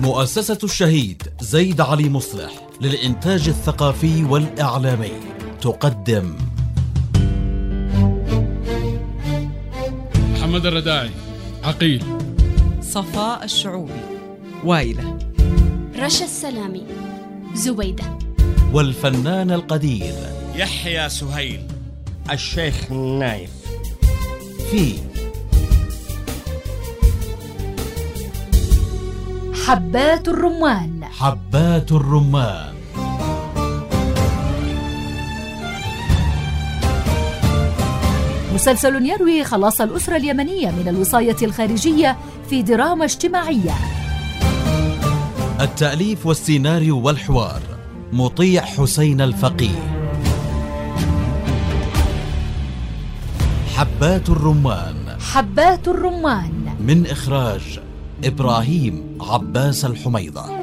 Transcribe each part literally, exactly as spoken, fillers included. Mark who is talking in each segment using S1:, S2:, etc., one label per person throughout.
S1: مؤسسة الشهيد زيد علي مصلح للإنتاج الثقافي والإعلامي تقدم
S2: محمد الرداعي عقيل،
S3: صفاء الشعوبي وايلة،
S4: رشا السلامي زبيدة،
S1: والفنان القدير
S5: يحيى سهيل،
S6: الشيخ النايف.
S1: في
S7: حبات الرمان.
S1: حبات الرمان.
S7: مسلسل يروي خلاص الأسرة اليمنية من الوصاية الخارجية في دراما اجتماعية.
S1: التأليف والسيناريو والحوار مطيع حسين الفقيه. حبات الرمان.
S7: حبات الرمان
S1: من إخراج إبراهيم عباس الحميضة.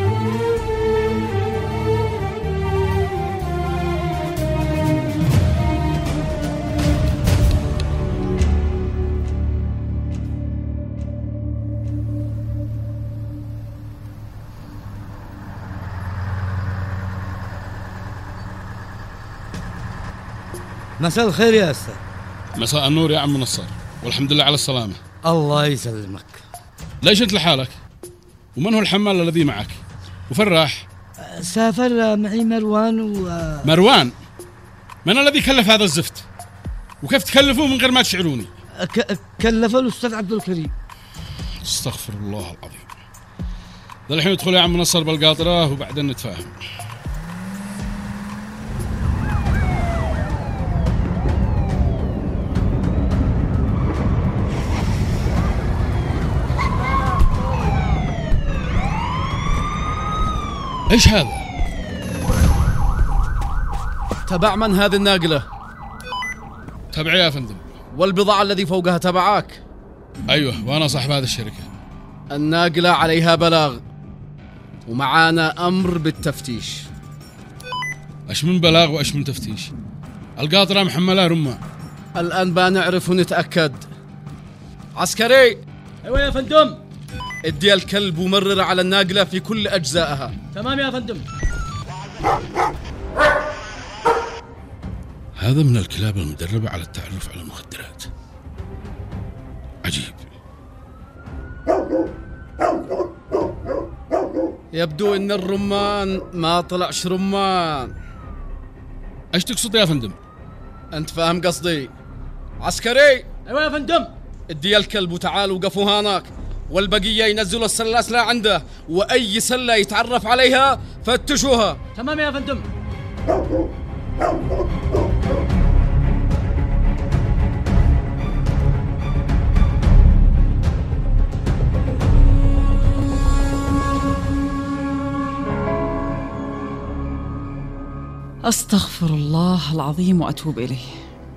S6: مساء الخير يا أستاذ.
S2: مساء النور يا عم نصار، والحمد لله على السلامة.
S6: الله يسلمك.
S2: ليش انت لحالك؟ ومن هو الحمال الذي معك؟ وفراح؟
S6: سافر معي مروان و...
S2: مروان؟ من الذي كلف هذا الزفت؟ وكيف تكلفوه من غير ما تشعروني؟
S6: ك... كلف الأستاذ عبد الكريم.
S2: استغفر الله العظيم. ذا الحين ادخل يا عم نصر بالقاطرة وبعدين نتفاهم. ايش هذا؟
S8: تبع من هذه الناقلة؟
S2: تبعي يا فندم.
S8: والبضاعة الذي فوقها تبعك؟
S2: ايوه، وانا صاحب هذه الشركة.
S8: الناقلة عليها بلاغ ومعانا امر بالتفتيش.
S2: ايش من بلاغ وايش من تفتيش؟ القاطرة محملة رمان.
S8: الان بنعرف ونتأكد. عسكري.
S9: ايوه يا فندم.
S8: ادي الكلب ومرر على الناقلة في كل اجزائها.
S9: تمام يا فندم.
S2: هذا من الكلاب المدربة على التعرف على المخدرات. عجيب.
S8: يبدو ان الرمان ما طلعش رمان.
S2: ايش تقصد يا فندم؟
S8: انت فاهم قصدي. عسكري.
S9: ايوه يا فندم.
S8: ادي الكلب وتعال وقفوا هناك، والبقية ينزلوا السلاسل عنده، وأي سلة يتعرف عليها فتشوها.
S9: تمام يا فندم.
S3: أستغفر الله العظيم وأتوب إليه.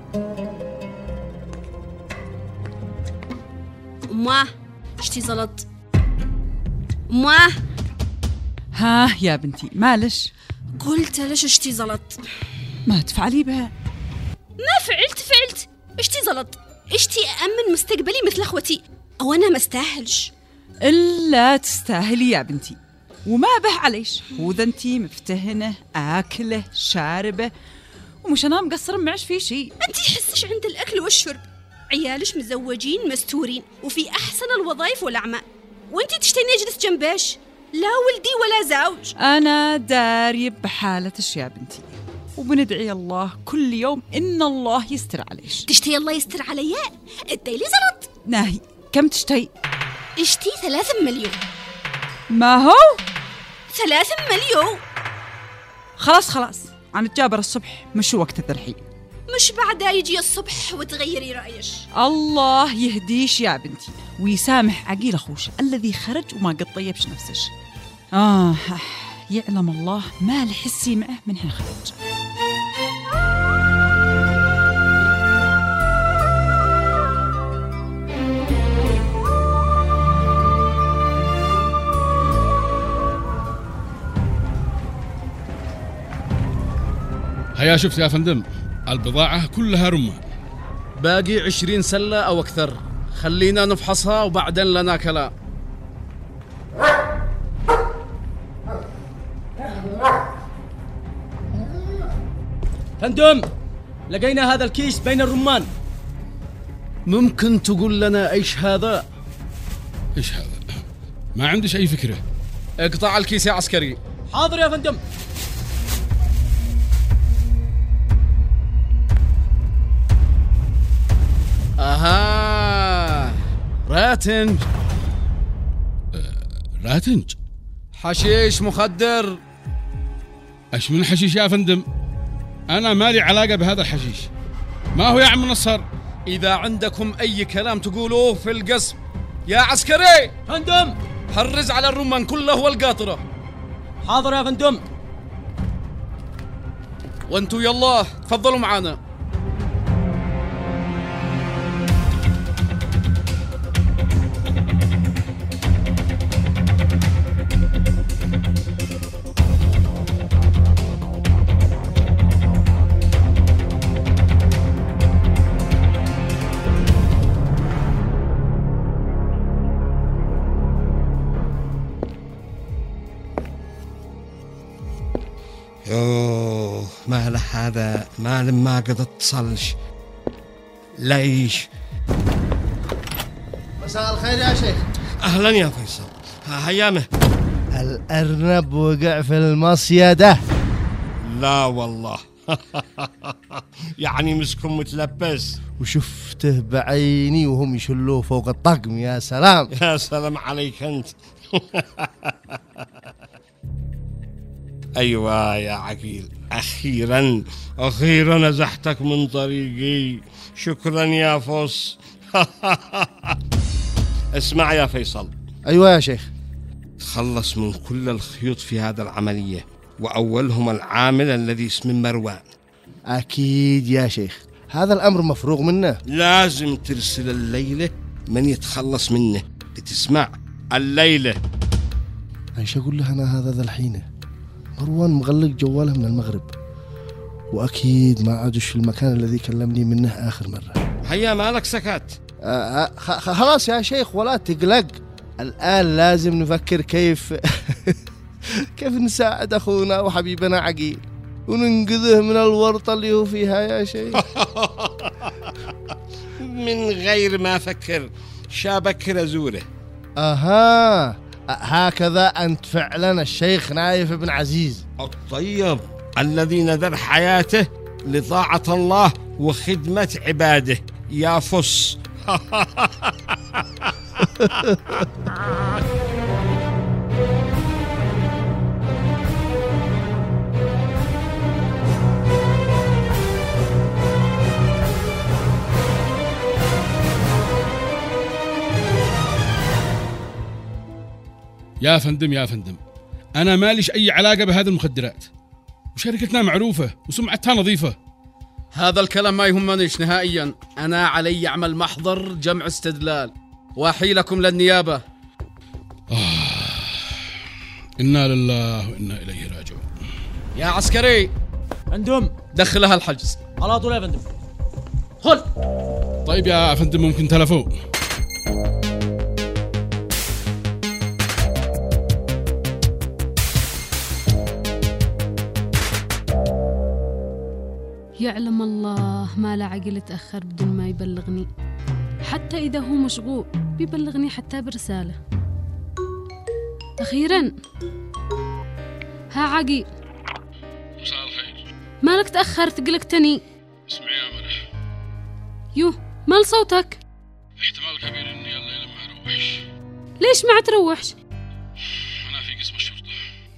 S4: أمه اشتي زلط. أمه.
S3: ها يا بنتي مالش؟
S4: قلت ليش اشتي زلط؟
S3: ما تفعلي بها.
S4: ما فعلت فعلت اشتي زلط. اشتي أأمن مستقبلي مثل أخوتي، أو أنا ما استاهلش.
S3: إلا تستاهلي يا بنتي، وما به عليش. وذا انتي مفتهنة آكله شاربة، ومش أنا مقصر معش في شيء.
S4: أنتي حسش عند الأكل والشرب، عيالش مزوجين مستورين وفي أحسن الوظائف والأعمال، وانتي تشتيني أجلس جنباش؟ لا ولدي ولا زوج.
S3: أنا داري بحالتش يا بنتي، وبندعي الله كل يوم إن الله يستر عليش.
S4: تشتي الله يستر عليا؟ ادي لي زلط.
S3: ناهي كم تشتي؟
S4: اشتي ثلاثة مليون.
S3: ما هو؟
S4: ثلاثة مليون.
S3: خلاص خلاص، عن الجابر الصبح مش وقت الذرحين.
S4: مش بعدها يجي الصبح وتغيري رأيش.
S3: الله يهديش يا بنتي ويسامح عقيل أخوش الذي خرج وما قد طيبش نفسش. آه يعلم الله ما لحسي معه من حين خرج.
S2: هيا شفت يا فندم، البضاعة كلها رمان.
S8: باقي عشرين سلة أو أكثر، خلينا نفحصها وبعدين لنا كلام.
S9: فندم، لقينا هذا الكيس بين الرمان.
S8: ممكن تقول لنا ايش هذا؟
S2: ايش هذا؟ ما عندش اي فكرة.
S8: اقطع الكيس يا عسكري.
S9: حاضر يا فندم.
S8: اها، راتنج.
S2: آه، راتنج؟
S8: حشيش مخدر.
S2: ايش من حشيش يا فندم؟ انا مالي علاقة بهذا الحشيش. ما هو يا عم نصر؟
S8: اذا عندكم اي كلام تقولوه في القسم. يا عسكري.
S9: فندم.
S8: حرز على الرمان كله والقاطرة.
S9: حاضر يا فندم.
S8: وانتوا يلا تفضلوا معانا.
S10: يوه، ما له هذا ما ما قد اتصلش. ليش؟
S11: مساء الخير يا شيخ.
S10: اهلا يا فيصل، هيامه.
S11: الارنب وقع في المصيدة.
S10: لا والله. يعني مسكم متلبس.
S11: وشفته بعيني وهم يشلوه فوق الطقم. يا سلام.
S10: يا سلام عليك انت. أيوة يا عقيل، أخيرا أخيرا نزحتك من طريقي. شكرا يا فص. اسمع يا فيصل.
S11: أيوة يا شيخ.
S10: تخلص من كل الخيوط في هذا العملية، وأولهم العامل الذي اسمه مروان.
S11: أكيد يا شيخ، هذا الأمر مفروغ منه.
S10: لازم ترسل الليلة من يتخلص منه. بتسمع؟ الليلة.
S11: ايش أقول له أنا هذا ذا الحين؟ مروان مغلق جواله من المغرب، وأكيد ما عادش في المكان الذي كلمني منه آخر مرة.
S10: هيا مالك سكت؟
S11: آه خلاص يا شيخ ولا تقلق. الآن لازم نفكر كيف كيف نساعد أخونا وحبيبنا عقيل وننقذه من الورطة اللي هو فيها يا شيخ.
S10: من غير ما أفكر شابك رزوله.
S11: أها، هكذا أنت فعلا الشيخ نايف بن عزيز
S10: الطيب الذي نذر حياته لطاعة الله وخدمة عباده. يا فص.
S2: يا فندم يا فندم، أنا ماليش أي علاقة بهذه المخدرات، وشركتنا معروفة وسمعتها نظيفة.
S8: هذا الكلام ما يهمنيش نهائيا. أنا علي أعمل محضر جمع استدلال وأحيلكم للنيابة.
S2: آه. إنا لله وإنا إليه راجعون.
S8: يا عسكري.
S9: فندم.
S8: دخلها الحجز
S9: على طول يا فندم. خل.
S2: طيب يا فندم، ممكن تلفون؟
S12: يعلم الله ما لا عقل تأخر بدون ما يبلغني. حتى إذا هو مشغول بيبلغني حتى برسالة. أخيرا. ها عقيل.
S2: مساء الخير.
S12: مالك تأخرت قلقتني.
S2: اسمعي يا مرح.
S12: يو مال صوتك؟
S2: احتمال كبير إني الليلة ما أروحش.
S12: ليش ما تروحش؟
S2: أنا في قسم الشرطة.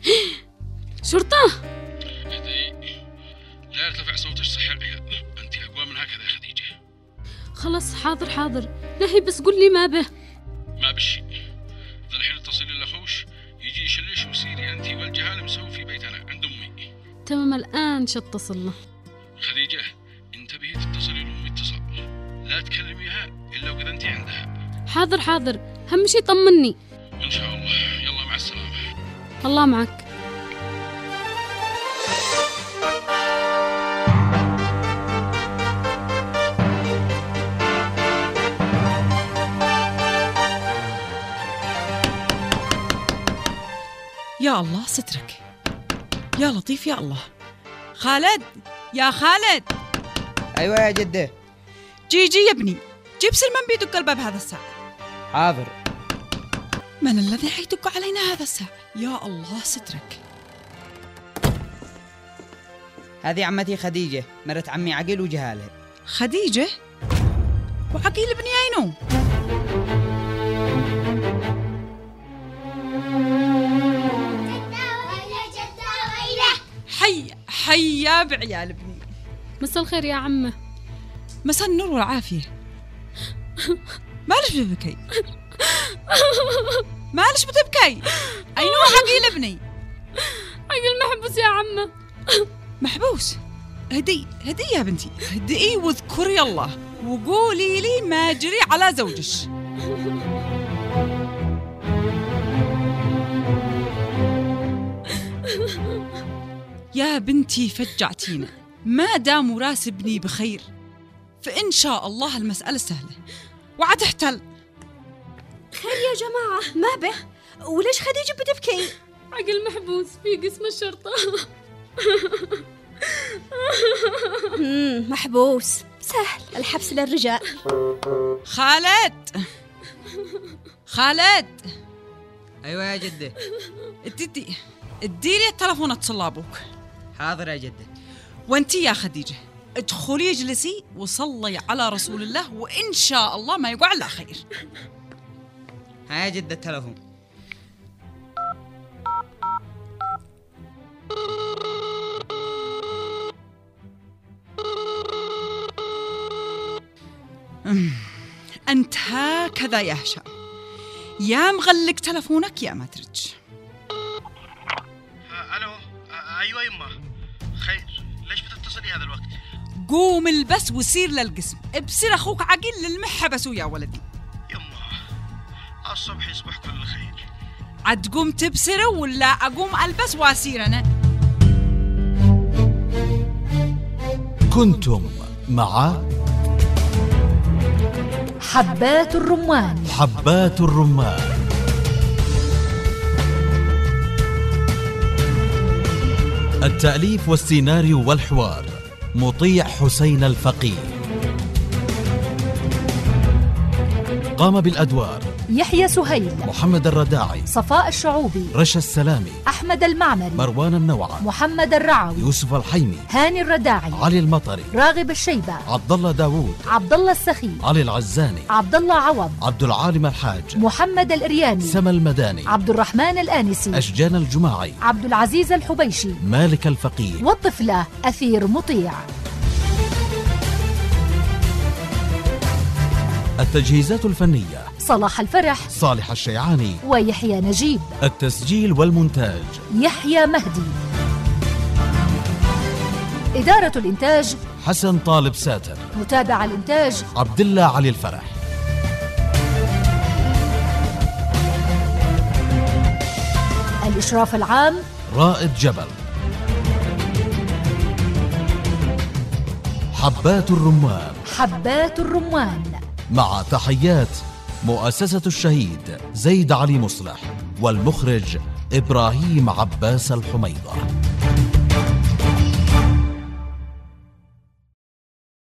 S12: شرطة؟
S2: اهدي، لا يرتفع صوتك صحي العيال. أنت أقوى من هكذا يا خديجة.
S12: خلاص حاضر حاضر. نهي بس قل لي ما به.
S2: ما بشي. ذا الحين اتصلي لأخوش يجي يشلش وسيري أنت والجهال مسوي في بيت أنا عند أمي.
S12: تمام الآن شتصل له.
S2: خديجة انتبهي تتصلي لأمي اتصال، لا تكلميها إلا وقد أنت عندها.
S12: حاضر حاضر، هم شي طمني.
S2: إن شاء الله. يلا مع السلامة.
S12: الله معك.
S3: يا الله سترك، يا لطيف يا الله. خالد، يا خالد.
S13: أيوة يا جدة.
S3: جي جي يا ابني، جيب سلمان بيدق الباب هذا الساعة.
S13: حاضر.
S3: من الذي حيدق علينا هذا الساعة؟ يا الله سترك.
S13: هذه عمتي خديجة، مرت عمي عقيل وجهالها.
S3: خديجة؟ وعقيل ابني عينو؟ حي حيا بعيال ابني.
S12: مساء الخير يا عمه.
S3: مساء النور والعافية. مالش بتبكي؟ مالش بتبكي؟ أين هو عقيل ابني؟
S12: عقيل محبوس يا عمه.
S3: محبوس؟ هدي هدي يا بنتي، هدئي واذكري الله وقولي لي ما جري على زوجش. يا بنتي فجعتينا، ما دام راس ابني بخير فإن شاء الله المسألة سهلة وعتحتل.
S4: خير يا جماعة، ما به؟ وليش خديجة بتبكي؟
S12: عقل محبوس في قسم الشرطة.
S4: محبوس سهل، الحبس للرجال.
S3: خالد، خالد.
S13: أيوة يا جدة.
S3: ادي ادي لي التلفون اتصل ابوك.
S13: حاضر يا جدة.
S3: وانتي يا خديجة ادخلي اجلسي وصلي على رسول الله وإن شاء الله ما يقع إلا خير.
S13: ها يا جدة التلفون.
S3: أنت هكذا يا هشام، يا مغلق تلفونك يا ما ترج.
S14: ألو. أيوة يمه، خير، ليش بتتصلي هذا الوقت؟
S3: قوم البس وسير للقسم، ابصر أخوك عقيل للمحبسوا يا ولدي.
S14: يمه الصبح يصبح كل خير.
S3: عاد قوم تبصر ولا أقوم ألبس وأسير أنا؟
S1: كنتم مع
S7: حبات الرمان.
S1: حبات الرمان، التأليف والسيناريو والحوار مطيع حسين الفقيه. قام بالأدوار
S7: يحيى سهيل،
S1: محمد الرداعي،
S7: صفاء الشعوبي،
S1: رشا السلامي،
S7: أحمد المعمري،
S1: مروان النوعة،
S7: محمد الرعوي،
S1: يوسف الحيمي،
S7: هاني الرداعي،
S1: علي المطري،
S7: راغب الشيبة،
S1: عبد الله داوود،
S7: عبد الله السخي،
S1: علي العزاني،
S7: عبد الله عوض،
S1: عبد العالم الحاج،
S7: محمد الإرياني،
S1: سما المداني،
S7: عبد الرحمن الآنسي،
S1: أشجان الجماعي،
S7: عبد العزيز الحبيشي،
S1: مالك الفقيه،
S7: والطفلة أثير مطيع.
S1: التجهيزات الفنية
S7: صلاح الفرح،
S1: صالح الشيعاني،
S7: ويحيى نجيب.
S1: التسجيل والمونتاج
S7: يحيى مهدي. إدارة الإنتاج
S1: حسن طالب ساتر.
S7: متابع الإنتاج
S1: عبد الله علي الفرح.
S7: الإشراف العام
S1: رائد جبل. حبات الرمان.
S7: حبات الرمان،
S1: مع تحيات مؤسسة الشهيد زيد علي مصلح والمخرج إبراهيم عباس الحميضة.